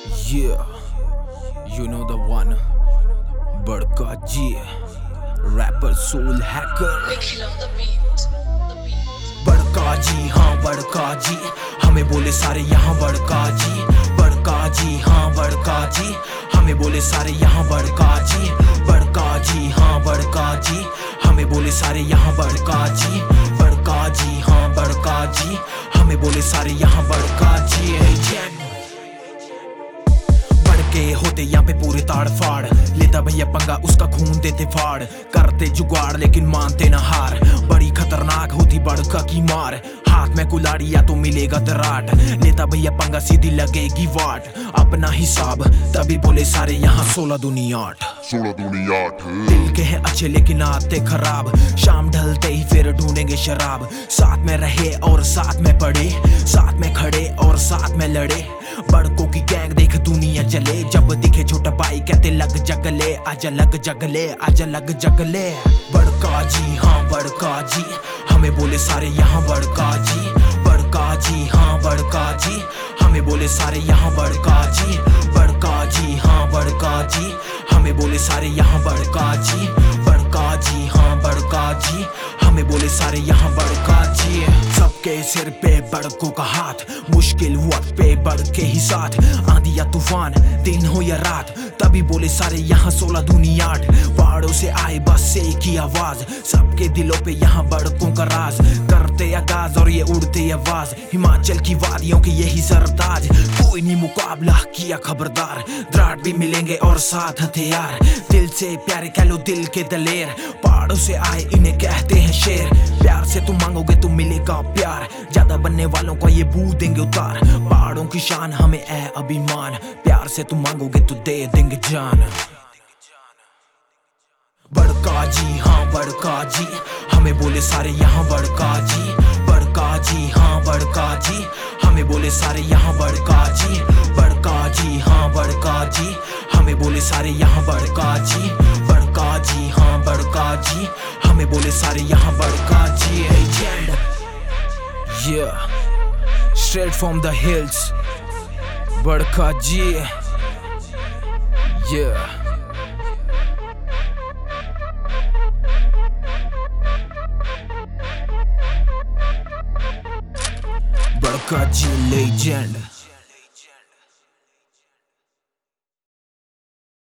Yeah, you know the one. बड़का जी, wrapper soul hacker. बड़का जी, हाँ बड़का जी, हमें बोले सारे यहाँ बड़का जी। बड़का जी, हाँ बड़का जी, हमें बोले सारे यहाँ बड़का जी। बड़का जी, हाँ बड़का जी, हमें बोले सारे यहाँ बड़का जी। बड़का जी, हाँ बड़का जी, हमें बोले सारे यहाँ बड़का जी। के होते यहाँ पे पूरे ताड़ फाड़, लेता भैया पंगा उसका खून देते फाड़। करते जुगाड़ लेकिन मानते न हार, बड़ी खतरनाक होती बड़का की मार। हाथ में कुल्हाड़ी या तो मिलेगा दराट, लेता भैया पंगा सीधी लगेगी वाट। अपना हिसाब तभी बोले सारे यहाँ 16 दूनी 8। 16 दूनी 8। दिल के हैं अच्छे लेकिन आते खराब, शाम ढलते ही फिर ढूंढेंगे शराब। साथ में रहे और साथ में पड़े, साथ में खड़े और साथ में लड़े। बड़कों की गैंग देख दुनिया चले, जब दिखे छोटा भाई कहते लग जगले। आजा लग जगले, आजा लग जगले। बड़का जी, हाँ बड़का जी, हमें बोले सारे यहाँ बड़का जी। बड़का जी, हाँ बड़का जी, हमें बोले सारे यहाँ बड़का जी। बड़का जी, हाँ बड़का जी, हमें बोले सारे यहाँ बड़का जी। बड़का जी, हाँ बड़का जी, हमें बोले सारे यहाँ बड़का जी। सबके सिर पे बड़कों का हाथ, मुश्किल वक्त पे बड़के ही साथ। आंधी या तूफान, दिन हो या रात, तभी बोले सारे यहाँ 16 दूनी 8। पहाड़ों से आए बस एक ही आवाज, सबके दिलों पे यहाँ बड़कों का राज। करते आगाज और ये उड़ते आवाज, हिमाचल की वादियों के यही सरताज। कोई नहीं मुकाबला किया खबरदार, द्राट भी मिलेंगे और साथ हथियार। दिल से प्यारे कह लो दिल के दलेर, पहाड़ों से आए इन्हें कहते हैं शेर। प्यार से तुम मांगोगे तो मिलेगा प्यार, ज्यादा बनने वालों को ये बू देंगे उतार। पहाड़ों की शान हमें है अभिमान, प्यार से तुम मांगोगे तो दे देंगे जान। बड़का जी, हाँ बड़का जी, हमें बोले सारे यहाँ बड़का जी। बड़का जी, हाँ बड़का जी, हमें बोले सारे यहाँ बड़का जी। बड़का जी, हाँ बड़का जी, हमें बोले सारे यहाँ बड़का जी। बड़का जी, हाँ बड़का जी, हमें बोले सारे यहाँ बड़का जी। Yeah, straight from the hills, बड़का जी। Yeah. बड़का जी legend।